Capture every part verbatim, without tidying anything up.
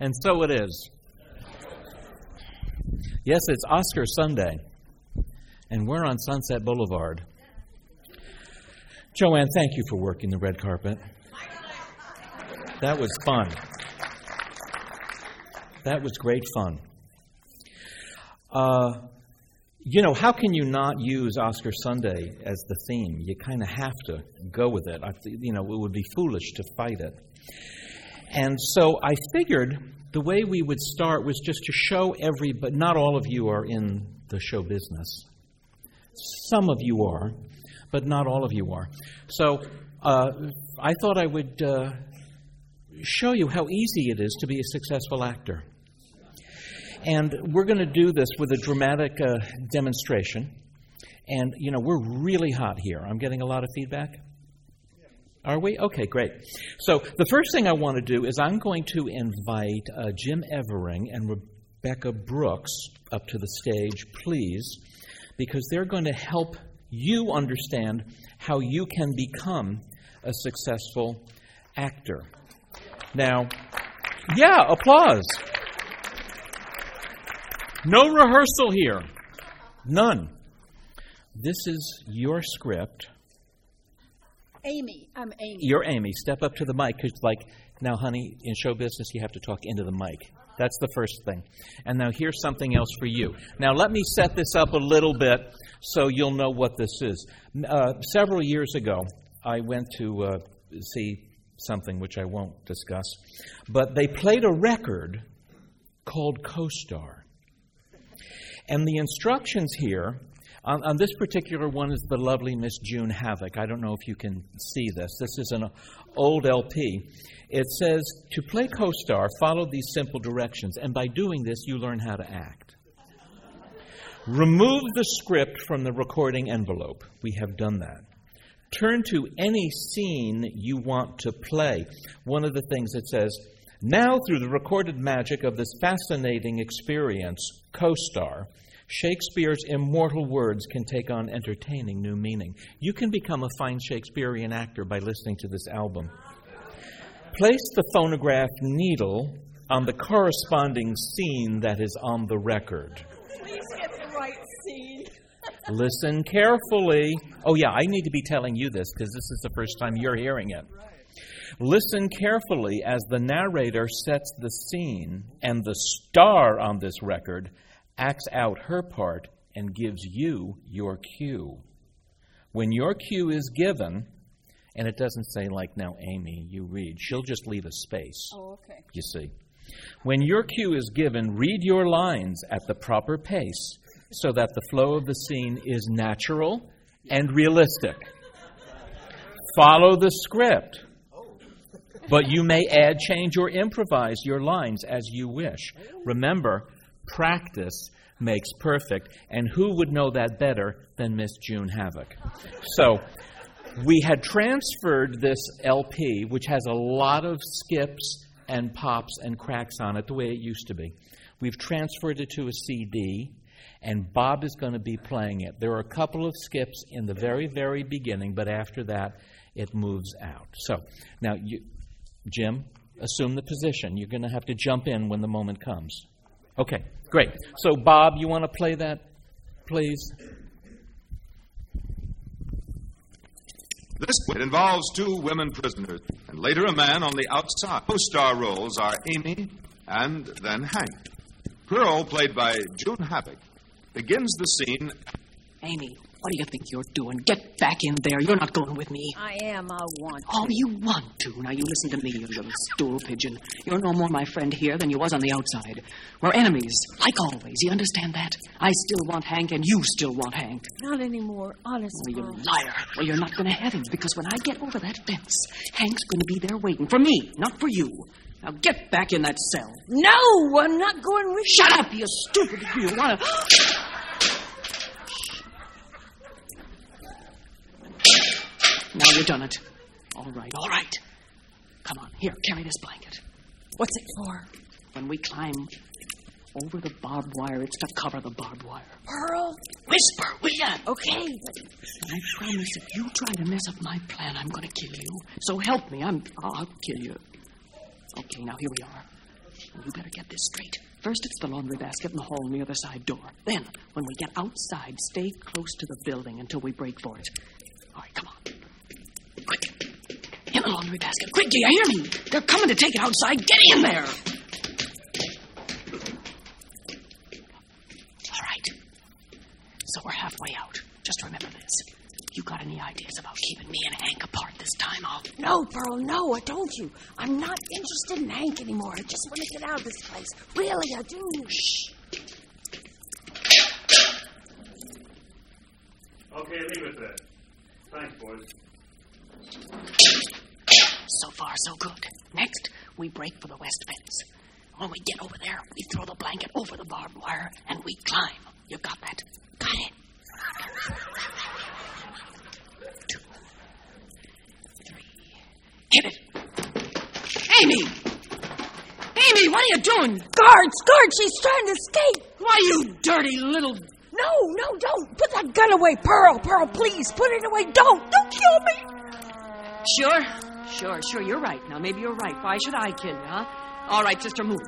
And so it is. Yes, it's Oscar Sunday, and we're on Sunset Boulevard. Joanne, thank you for working the red carpet. That was fun. That was great fun. Uh, you know, how can you not use Oscar Sunday as the theme? You kind of have to go with it. I, you know, it would be foolish to fight it. And so I figured the way we would start was just to show everybody, not all of you are in the show business. Some of you are, but not all of you are. So uh, I thought I would uh, show you how easy it is to be a successful actor. And we're going to do this with a dramatic uh, demonstration. And, you know, we're really hot here. I'm getting a lot of feedback. Are we? Okay, great. So the first thing I want to do is I'm going to invite uh, Jim Evering and Rebecca Brooks up to the stage, please, because they're going to help you understand how you can become a successful actor. Now, yeah, applause. No rehearsal here. None. This is your script. Amy. I'm Amy. You're Amy. Step up to the mic. Because, like, now, honey, in show business, you have to talk into the mic. That's the first thing. And now here's something else for you. Now, let me set this up a little bit so you'll know what this is. Uh, several years ago, I went to uh, see something which I won't discuss. But they played a record called Co-Star. And the instructions here, on, on this particular one is the lovely Miss June Havoc. I don't know if you can see this. This is an old L P. It says, to play Co-Star, follow these simple directions. And by doing this, you learn how to act. Remove the script from the recording envelope. We have done that. Turn to any scene you want to play. One of the things it says, now through the recorded magic of this fascinating experience, Co-Star, Shakespeare's immortal words can take on entertaining new meaning. You can become a fine Shakespearean actor by listening to this album. Place the phonograph needle on the corresponding scene that is on the record. Please get the right scene. Listen carefully. Oh, yeah, I need to be telling you this because this is the first time you're hearing it. Listen carefully as the narrator sets the scene and the star on this record acts out her part and gives you your cue. When your cue is given, and it doesn't say like, now, Amy, you read. She'll just leave a space. Oh, okay. You see. When your cue is given, read your lines at the proper pace so that the flow of the scene is natural and realistic. Follow the script. But you may add, change, or improvise your lines as you wish. Remember, practice makes perfect, and who would know that better than Miss June Havoc? So, we had transferred this L P, which has a lot of skips and pops and cracks on it, the way it used to be. We've transferred it to a C D, and Bob is going to be playing it. There are a couple of skips in the very, very beginning, but after that, it moves out. So, now, you, Jim, assume the position. You're going to have to jump in when the moment comes. Okay, great. So, Bob, you want to play that, please? This it involves two women prisoners, and later a man on the outside. Co-star roles are Amy and then Hank. Pearl, played by June Havoc, begins the scene. Amy, what do you think you're doing? Get back in there. You're not going with me. I am. I want to. Oh, you want to. Now, you listen to me, you little stool pigeon. You're no more my friend here than you was on the outside. We're enemies, like always. You understand that? I still want Hank, and you still want Hank. Not anymore. Honest, Oh, you Mom. liar. Well, you're not going to have him, because when I get over that fence, Hank's going to be there waiting for me, not for you. Now, get back in that cell. No, I'm not going with you. Shut up, you stupid. You want to... Now you've done it. All right, all right. Come on, here, carry this blanket. What's it for? When we climb over the barbed wire, it's to cover the barbed wire. Pearl? Whisper, will ya? Okay. I promise if you try to mess up my plan, I'm going to kill you. So help me. I'm, I'll, I'll kill you. Okay, now here we are. You better get this straight. First, it's the laundry basket in the hall on the other side door. Then, when we get outside, stay close to the building until we break for it. All right, come on. Quick. In the laundry basket. Quick, do you hear me? They're coming to take it outside. Get in there. All right. So we're halfway out. Just remember this. You got any ideas about keeping me and Hank apart this time? I'll... No, Pearl, no, I told you. I'm not interested in Hank anymore. I just want to get out of this place. Really, I do. Shh. Okay, leave it there. Thanks, boys. So far, so good. Next, we break for the west fence. When we get over there, we throw the blanket over the barbed wire, and we climb. You got that? Got it. Two. Three. Hit it. Amy! Amy, what are you doing? Guards, guards, she's trying to escape. Why, you dirty little... No, no, don't. Put that gun away, Pearl. Pearl, please, put it away. Don't. Don't kill me. Sure, sure, sure, you're right. Now, maybe you're right. Why should I kill you, huh? All right, sister, move.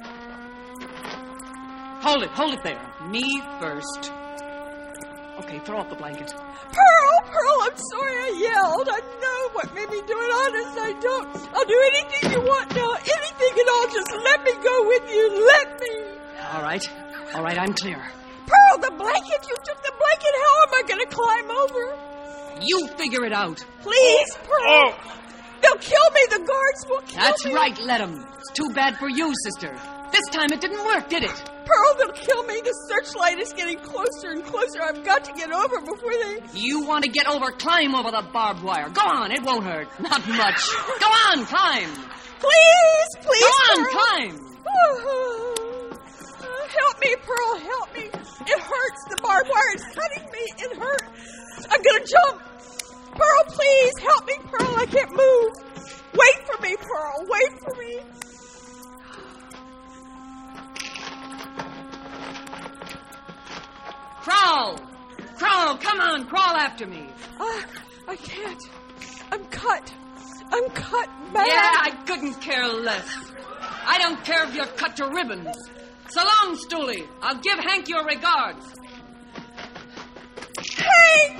Hold it, hold it there. Me first. Okay, throw off the blanket. Pearl, Pearl, I'm sorry I yelled. I know what made me do it. Honest, I don't. I'll do anything you want now. Anything at all. Just let me go with you. Let me. All right, all right, I'm clear. Pearl, the blanket. You took the blanket. How am I going to climb over? You figure it out. Please, Pearl. Oh! They'll kill me. The guards will kill That's me. right, let 'em. It's too bad for you, sister. This time it didn't work, did it? Pearl, they'll kill me. The searchlight is getting closer and closer. I've got to get over before they... You want to get over, climb over the barbed wire. Go on, it won't hurt. Not much. Go on, climb. Please, please, Go on, Pearl. climb. Oh, uh, help me, Pearl, help me. It hurts. The barbed wire is cutting me. It hurts. I'm going to jump. Pearl, please, help me, Pearl. I can't move. Wait for me, Pearl. Wait for me. Crawl. Crawl, come on, crawl after me. Uh, I can't. I'm cut. I'm cut bad. Yeah, I couldn't care less. I don't care if you're cut to ribbons. So long, Stooley. I'll give Hank your regards. Hank!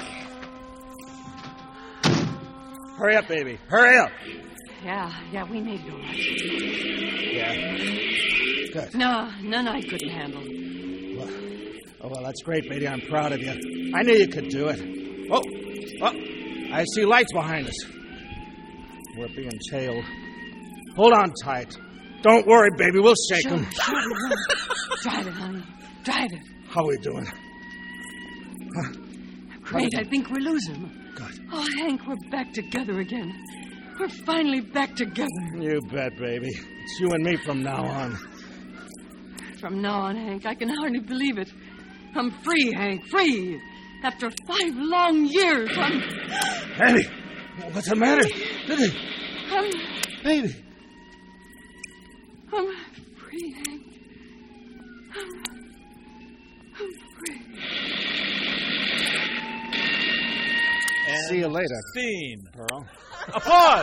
Hurry up, baby. Hurry up. Yeah, yeah, we made it all right. Yeah. Good. No, none I couldn't handle. Well, oh, well, that's great, baby. I'm proud of you. I knew you could do it. Oh, oh, I see lights behind us. We're being tailed. Hold on tight. Don't worry, baby. We'll shake Sure, them. sure, honey. Drive it, honey. Drive it. How are we doing? Huh? Great, I think we're losing. Good. Oh, Hank, we're back together again. We're finally back together. You bet, baby. It's you and me from now on. From now on, Hank, I can hardly believe it. I'm free, Hank, free. After five long years, I'm... Baby, what's the matter? Baby, I'm... baby. I'm free, Hank. I'm... I'm free. And See you later, Scene. Pearl. Applause.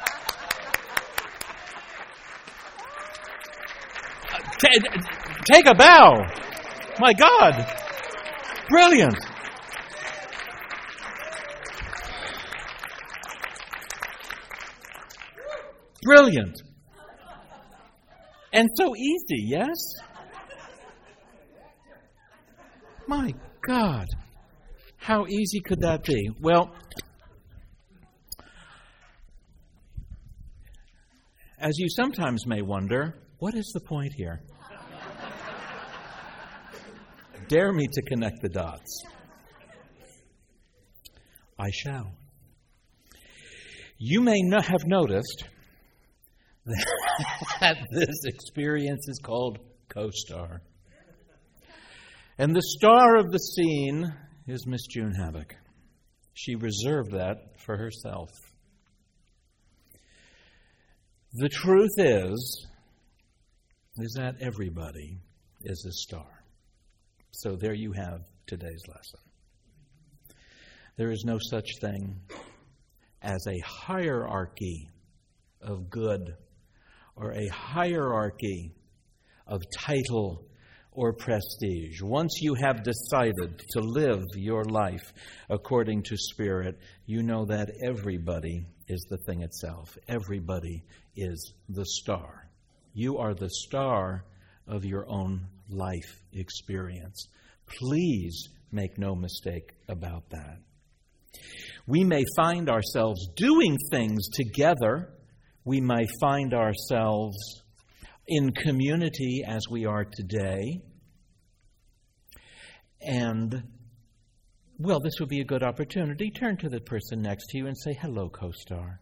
Uh, ta- take a bow. My God. Brilliant. Brilliant. And so easy, yes? My God. How easy could that be? Well, as you sometimes may wonder, what is the point here? Dare me to connect the dots. I shall. You may not have noticed that this experience is called Co-Star. And the star of the scene is Miss June Havoc. She reserved that for herself. The truth is, is that everybody is a star. So there you have today's lesson. There is no such thing as a hierarchy of good or a hierarchy of title or prestige. Once you have decided to live your life according to Spirit, you know that everybody is the thing itself. Everybody is the star. You are the star of your own life experience. Please make no mistake about that. We may find ourselves doing things together. We may find ourselves in community as we are today. And, well, this would be a good opportunity. Turn to the person next to you and say, hello, co-star.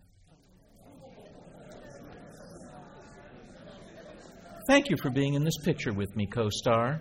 Thank you for being in this picture with me, co-star.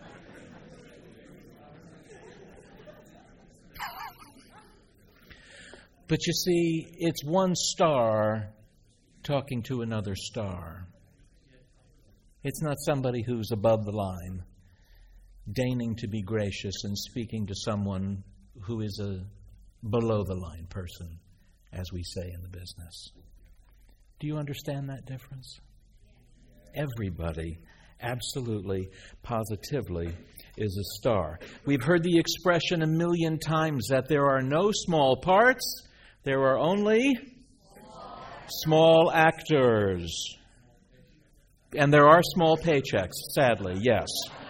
But you see, it's one star talking to another star. It's not somebody who's above the line, deigning to be gracious and speaking to someone who is a below-the-line person, as we say in the business. Do you understand that difference? Everybody, absolutely, positively, is a star. We've heard the expression a million times that there are no small parts, there are only small actors. And there are small paychecks, sadly, yes.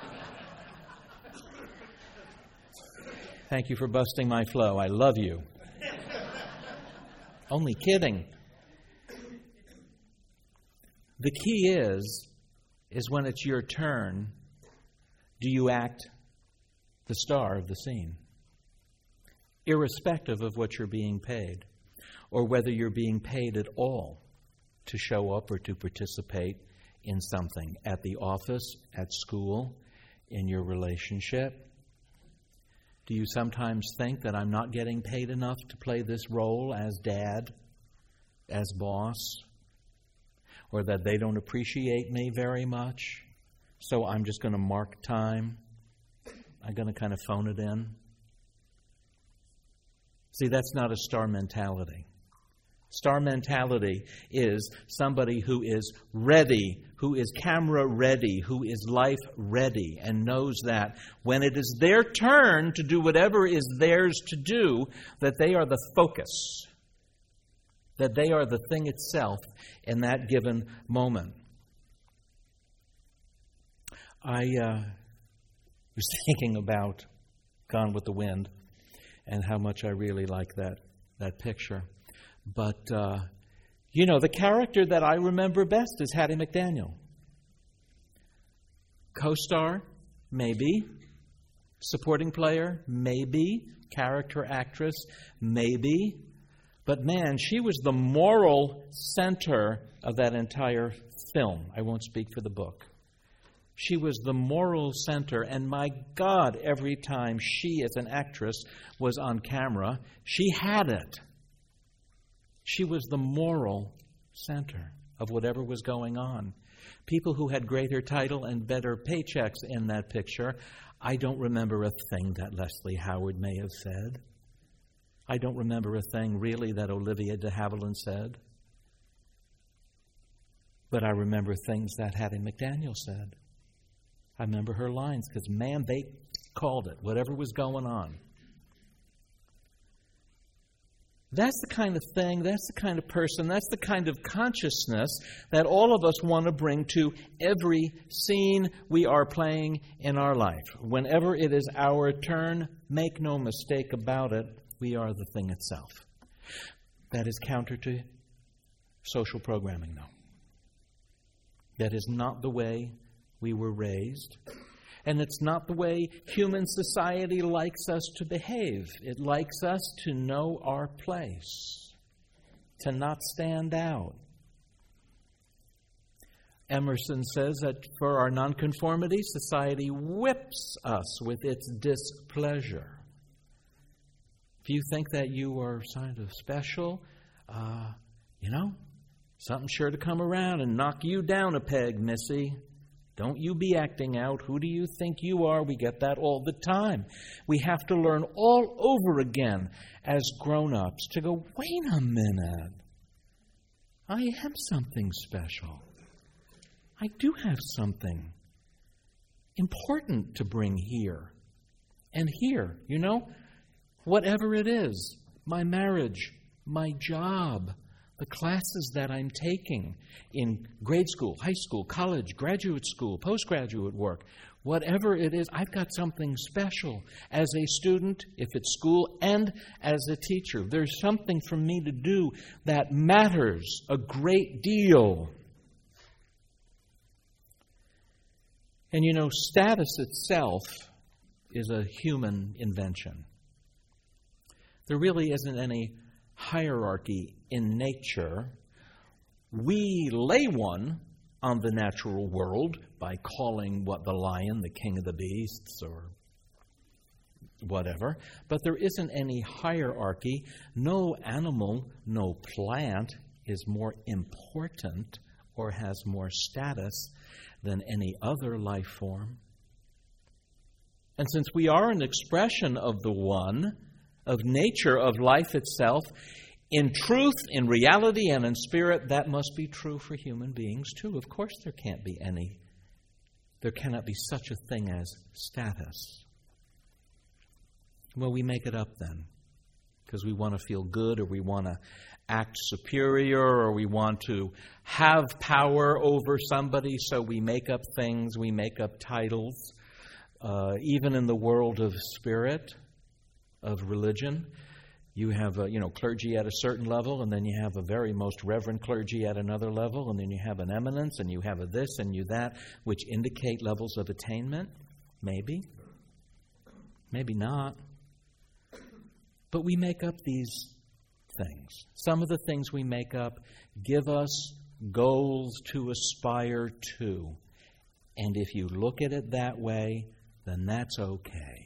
Thank you for busting my flow. I love you. Only kidding. The key is, is when it's your turn, do you act the star of the scene? Irrespective of what you're being paid, or whether you're being paid at all to show up or to participate in something, at the office, at school, in your relationship. Do you sometimes think that I'm not getting paid enough to play this role as dad, as boss, or that they don't appreciate me very much, so I'm just going to mark time? I'm going to kind of phone it in? See, that's not a star mentality. Star mentality is somebody who is ready, who is camera ready, who is life ready, and knows that when it is their turn to do whatever is theirs to do, that they are the focus, that they are the thing itself in that given moment. I uh, was thinking about Gone with the Wind and how much I really like that, that picture. But, uh, you know, the character that I remember best is Hattie McDaniel. Co-star? Maybe. Supporting player? Maybe. Character actress? Maybe. But man, she was the moral center of that entire film. I won't speak for the book. She was the moral center, and my God, every time she as an actress was on camera, she had it. She was the moral center of whatever was going on. People who had greater title and better paychecks in that picture, I don't remember a thing that Leslie Howard may have said. I don't remember a thing really that Olivia de Havilland said. But I remember things that Hattie McDaniel said. I remember her lines because, man, they called it, whatever was going on. That's the kind of thing, that's the kind of person, that's the kind of consciousness that all of us want to bring to every scene we are playing in our life. Whenever it is our turn, make no mistake about it, we are the thing itself. That is counter to social programming, though. That is not the way we were raised. And it's not the way human society likes us to behave. It likes us to know our place, to not stand out. Emerson says that for our nonconformity, society whips us with its displeasure. If you think that you are kind of special, uh, you know, something's sure to come around and knock you down a peg, missy. Don't you be acting out. Who do you think you are? We get that all the time. We have to learn all over again as grown-ups to go, wait a minute. I am something special. I do have something important to bring here and here, you know? Whatever it is, my marriage, my job, the classes that I'm taking in grade school, high school, college, graduate school, postgraduate work, whatever it is, I've got something special as a student, if it's school, and as a teacher. There's something for me to do that matters a great deal. And you know, status itself is a human invention. There really isn't any hierarchy in nature. We lay one on the natural world by calling what the lion the king of the beasts or whatever. But there isn't any hierarchy. No animal, no plant is more important or has more status than any other life form. And since we are an expression of the one, of nature, of life itself, in truth, in reality, and in spirit, that must be true for human beings too. Of course there can't be any, there cannot be such a thing as status. Well, we make it up then, because we want to feel good, or we want to act superior, or we want to have power over somebody, so we make up things, we make up titles. Uh, even in the world of spirit, of religion, you have a, you know, clergy at a certain level, and then you have a very most reverend clergy at another level, and then you have an eminence, and you have a this and you that, which indicate levels of attainment. Maybe. Maybe not. But we make up these things. Some of the things we make up give us goals to aspire to. And if you look at it that way, then that's okay.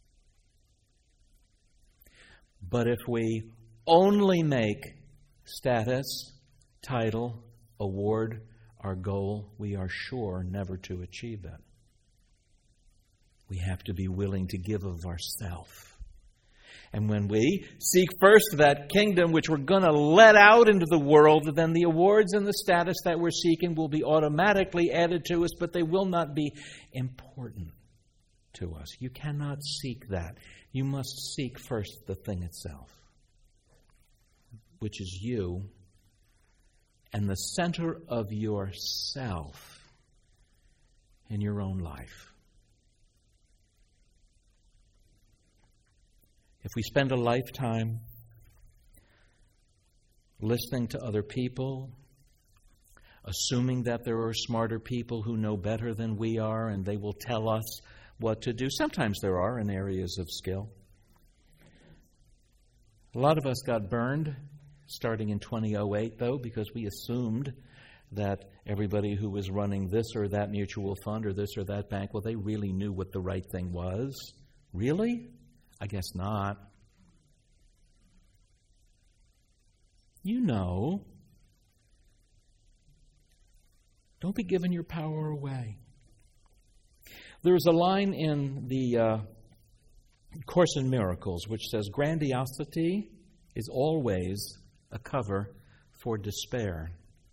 But if we only make status, title, award our goal, we are sure never to achieve it. We have to be willing to give of ourselves. And when we seek first that kingdom which we're going to let out into the world, then the awards and the status that we're seeking will be automatically added to us, but they will not be important to us. You cannot seek that. You must seek first the thing itself, which is you and the center of yourself in your own life. If we spend a lifetime listening to other people, assuming that there are smarter people who know better than we are and they will tell us what to do. Sometimes there are in areas of skill. A lot of us got burned starting in twenty oh eight, though, because we assumed that everybody who was running this or that mutual fund or this or that bank, well, they really knew what the right thing was. Really? I guess not. You know. Don't be giving your power away. There's a line in the uh, Course in Miracles which says, grandiosity is always a cover for despair.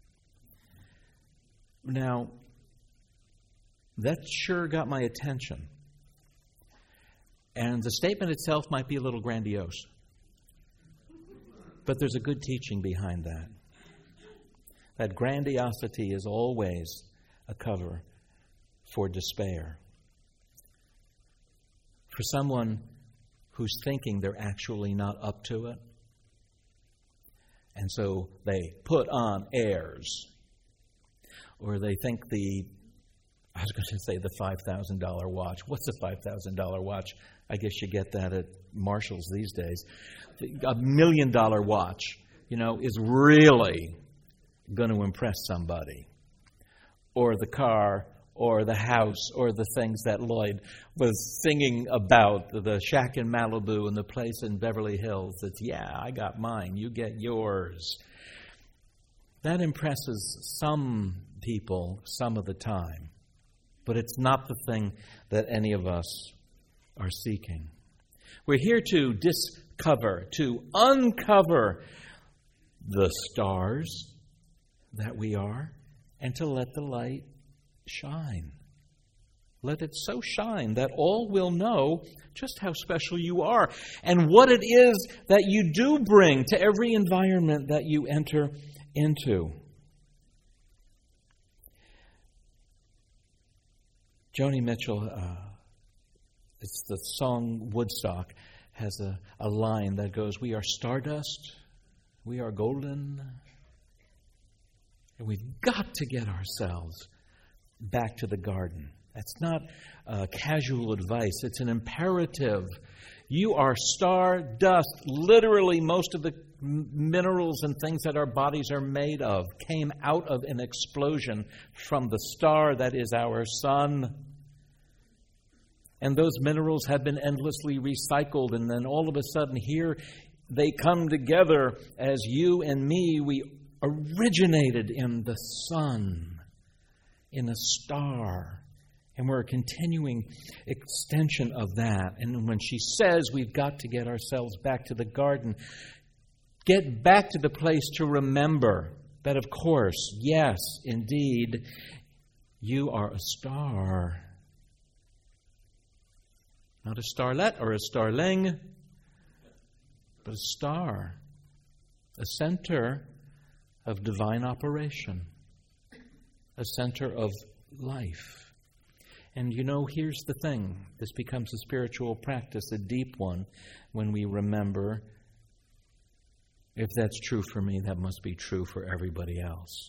Now, that sure got my attention. And the statement itself might be a little grandiose. But there's a good teaching behind that. That grandiosity is always a cover for despair. For someone who's thinking they're actually not up to it. And so they put on airs. Or they think the, I was going to say the five thousand dollars watch. What's a five thousand dollars watch? I guess you get that at Marshall's these days. A million dollar watch, you know, is really going to impress somebody. Or the car, or the house, or the things that Lloyd was singing about, the shack in Malibu and the place in Beverly Hills. It's, yeah, I got mine, you get yours. That impresses some people some of the time, but it's not the thing that any of us are seeking. We're here to discover, to uncover the stars that we are, and to let the light shine. Let it so shine that all will know just how special you are and what it is that you do bring to every environment that you enter into. Joni Mitchell, uh, it's the song Woodstock, has a, a line that goes, "We are stardust, we are golden, and we've got to get ourselves back to the garden." That's not uh, casual advice. It's an imperative. You are stardust. Literally, most of the m- minerals and things that our bodies are made of came out of an explosion from the star that is our sun. And those minerals have been endlessly recycled. And then all of a sudden, here they come together as you and me. We originated in the sun, in a star. And we're a continuing extension of that. And when she says we've got to get ourselves back to the garden, get back to the place to remember that, of course, yes, indeed, you are a star. Not a starlet or a starling, but a star. A center of divine operation. A center of life. And you know, here's the thing. This becomes a spiritual practice, a deep one, when we remember, if that's true for me, that must be true for everybody else.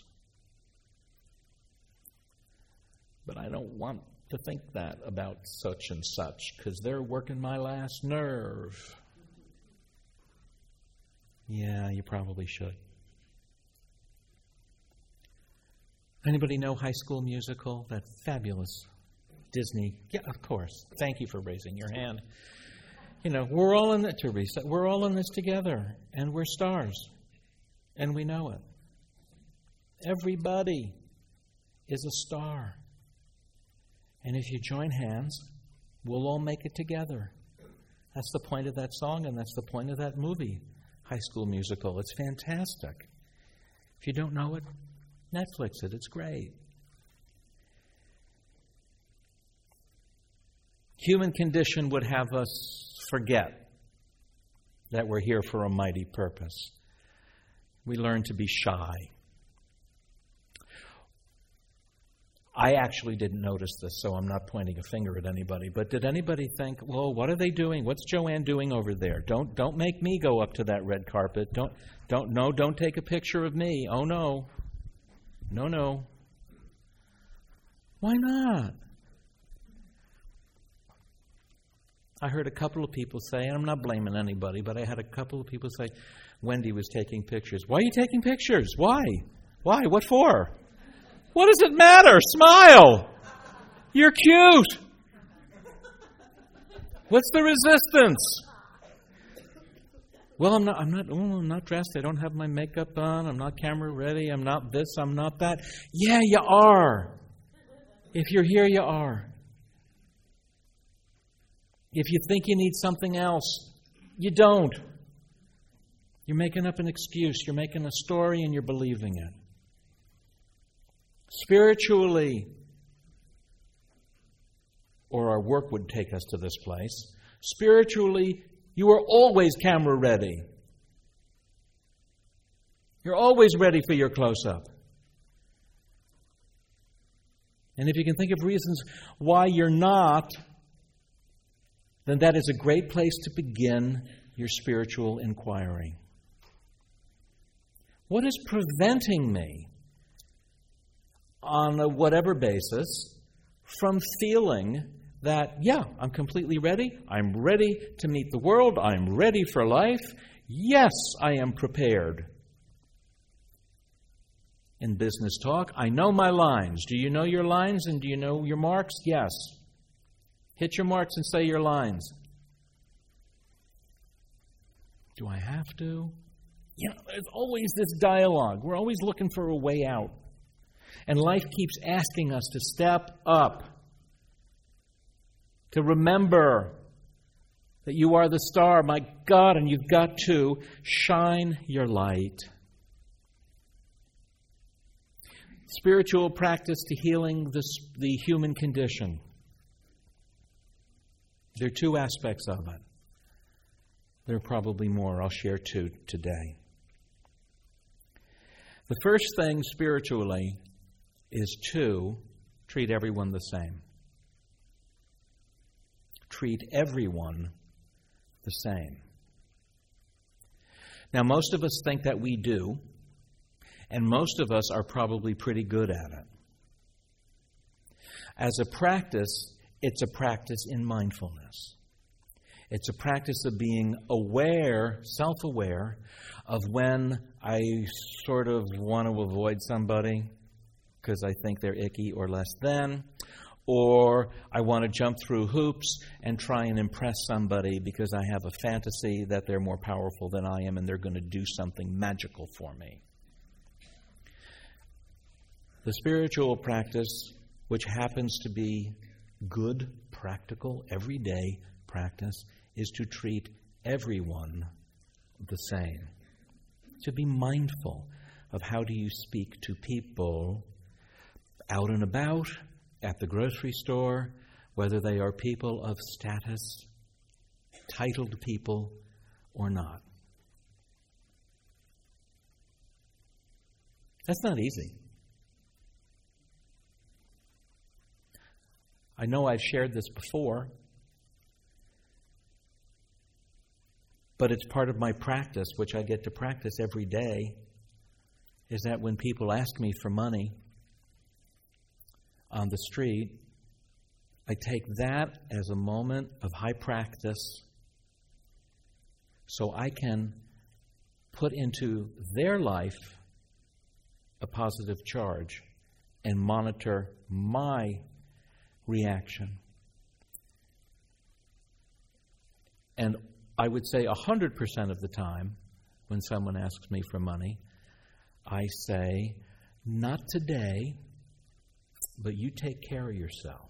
But I don't want to think that about such and such, because they're working my last nerve. Yeah, you probably should. Anybody know High School Musical? That fabulous Disney. Yeah, of course. Thank you for raising your hand. You know, we're all in it, Teresa. We're all in this together, and we're stars, and we know it. Everybody is a star. And if you join hands, we'll all make it together. That's the point of that song, and that's the point of that movie, High School Musical. It's fantastic. If you don't know it, Netflix it. It's great. Human condition would have us forget that we're here for a mighty purpose. We learn to be shy. I actually didn't notice this, so I'm not pointing a finger at anybody. But did anybody think, well, what are they doing? What's Joanne doing over there? Don't don't make me go up to that red carpet. Don't don't no, don't take a picture of me. Oh no. No, no. Why not? I heard a couple of people say, and I'm not blaming anybody, but I had a couple of people say, Wendy was taking pictures. Why are you taking pictures? Why? Why? What for? What does it matter? Smile. You're cute. What's the resistance? Well, I'm not. I'm not. Oh, I'm not dressed. I don't have my makeup on. I'm not camera ready. I'm not this. I'm not that. Yeah, you are. If you're here, you are. If you think you need something else, you don't. You're making up an excuse. You're making a story, and you're believing it. Spiritually, or our work would take us to this place, spiritually, you are always camera ready. You're always ready for your close-up. And if you can think of reasons why you're not, then that is a great place to begin your spiritual inquiry. What is preventing me, on a whatever basis, from feeling that, yeah, I'm completely ready. I'm ready to meet the world. I'm ready for life. Yes, I am prepared. In business talk, I know my lines. Do you know your lines and do you know your marks? Yes. Hit your marks and say your lines. Do I have to? You know, there's always this dialogue. We're always looking for a way out. And life keeps asking us to step up, to remember that you are the star, my God, and you've got to shine your light. Spiritual practice to healing the, the human condition. There are two aspects of it. There are probably more. I'll share two today. The first thing spiritually is to treat everyone the same. Treat everyone the same. Now, most of us think that we do, and most of us are probably pretty good at it. As a practice, it's a practice in mindfulness. It's a practice of being aware, self-aware, of when I sort of want to avoid somebody because I think they're icky or less than, or I want to jump through hoops and try and impress somebody because I have a fantasy that they're more powerful than I am and they're going to do something magical for me. The spiritual practice, which happens to be good, practical, everyday practice, is to treat everyone the same. To be mindful of how do you speak to people out and about, at the grocery store, whether they are people of status, titled people, or not. That's not easy. I know I've shared this before, but it's part of my practice, which I get to practice every day, is that when people ask me for money on the street, I take that as a moment of high practice so I can put into their life a positive charge and monitor my reaction. And I would say one hundred percent of the time when someone asks me for money, I say, not today, but you take care of yourself.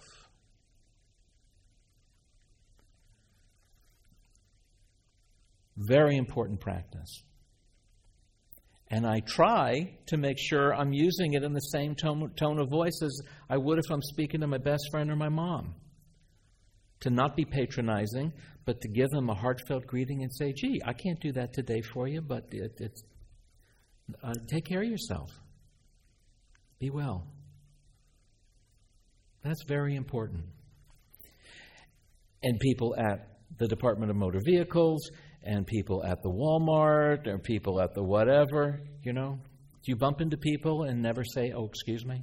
Very important practice. And I try to make sure I'm using it in the same tone, tone of voice as I would if I'm speaking to my best friend or my mom. To not be patronizing, but to give them a heartfelt greeting and say, gee, I can't do that today for you, but it, it's, uh, take care of yourself. Be well. That's very important. And people at the Department of Motor Vehicles, and people at the Walmart, or people at the whatever, you know. Do you bump into people and never say, oh, excuse me?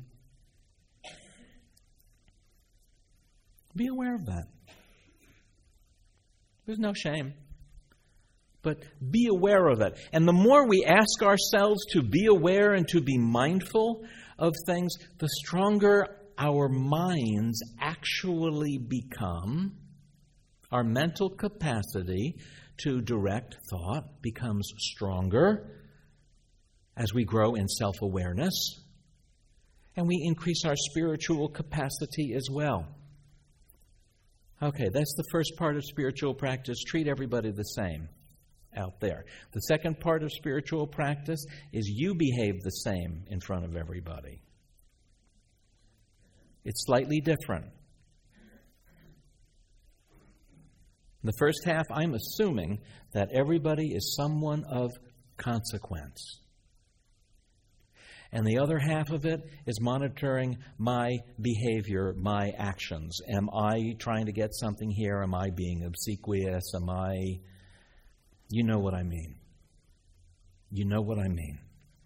Be aware of that. There's no shame. But be aware of it. And the more we ask ourselves to be aware and to be mindful of things, the stronger our minds actually become. Our mental capacity to direct thought becomes stronger as we grow in self-awareness, and we increase our spiritual capacity as well. Okay, that's the first part of spiritual practice. Treat everybody the same out there. The second part of spiritual practice is you behave the same in front of everybody. It's slightly different. In the first half, I'm assuming that everybody is someone of consequence. And the other half of it is monitoring my behavior, my actions. Am I trying to get something here? Am I being obsequious? Am I... You know what I mean. You know what I mean.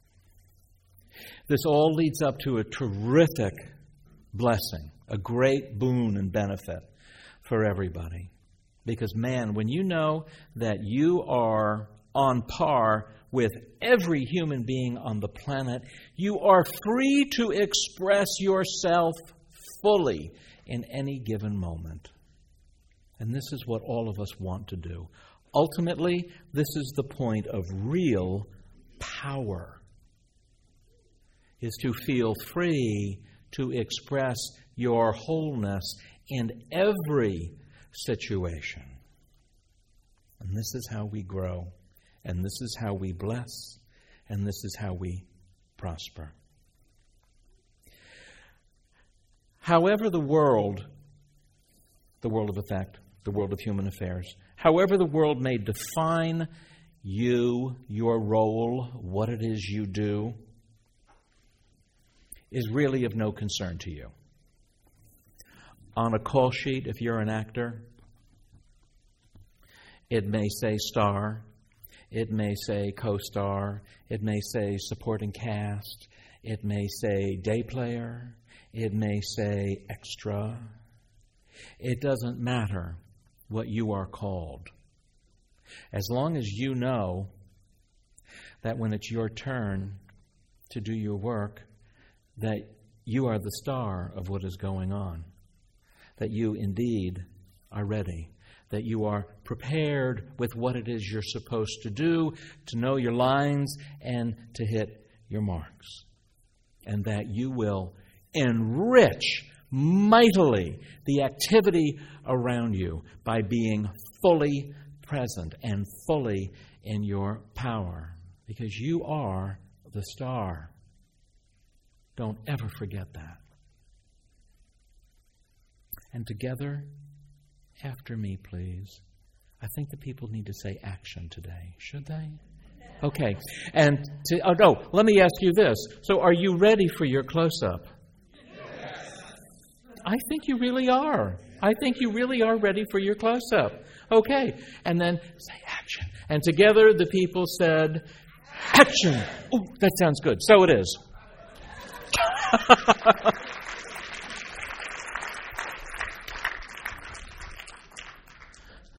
This all leads up to a terrific blessing, a great boon and benefit for everybody. Because, man, when you know that you are on par with every human being on the planet, you are free to express yourself fully in any given moment. And this is what all of us want to do. Ultimately, this is the point of real power, is to feel free to express your wholeness in every situation. And this is how we grow, and this is how we bless, and this is how we prosper. However, the world, the world of effect, the world of human affairs. However the world may define you, your role, what it is you do, is really of no concern to you. On a call sheet, if you're an actor, it may say star, it may say co-star, it may say supporting cast, it may say day player, it may say extra. It doesn't matter what you are called. As long as you know that when it's your turn to do your work, that you are the star of what is going on, that you indeed are ready, that you are prepared with what it is you're supposed to do, to know your lines and to hit your marks, and that you will enrich mightily the activity around you by being fully present and fully in your power, because you are the star. Don't ever forget that. And together, after me, please. I think the people need to say action today, should they? Okay. And to, oh no, let me ask you this. So are you ready for your close-up? I think you really are. I think you really are ready for your close-up. Okay. And then say action. And together the people said, action. Oh, that sounds good. So it is.